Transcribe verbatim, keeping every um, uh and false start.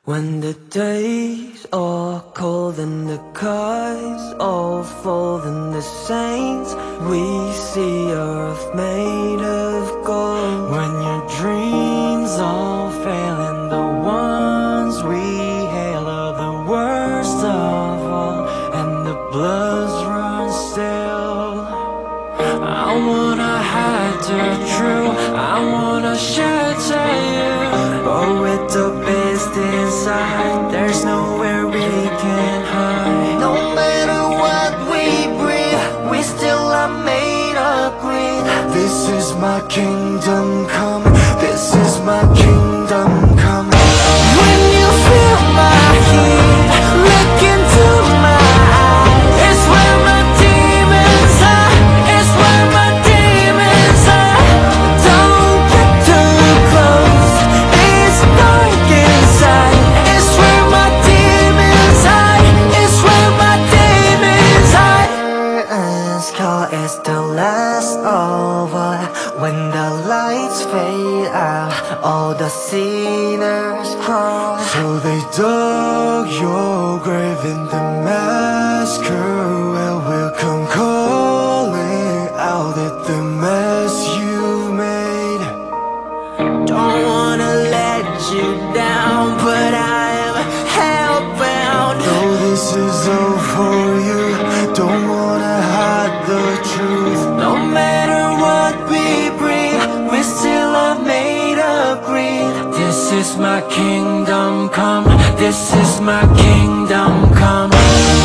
When the days are cold and the kites all fall, and the saints we see earth made of gold. When your dreams all fail and the ones we hail are the worst of all, and the bloods run still, I wanna hide the truth, I wanna shelter you, but with the best inside, there's nowhere we can hide. No matter what we breathe, we still are made of greed. This is my kingdom come, this is my kingdom come. When you feel my heat, look into my eyes, it's where my demons are, it's where my demons are. Don't get too close, it's dark inside, it's where my demons hide, it's where my demons hide. As cold as the last of all, when the lights fade out, all the sinners cry. So they dug your grave in the masquerade will come calling out at the mess you've made. Don't wanna let you down, but I am hellbound. Though this is all for you, don't wanna hide the truth. No matter what we breathe, we still are made of greed. This is my kingdom come, this is my kingdom come.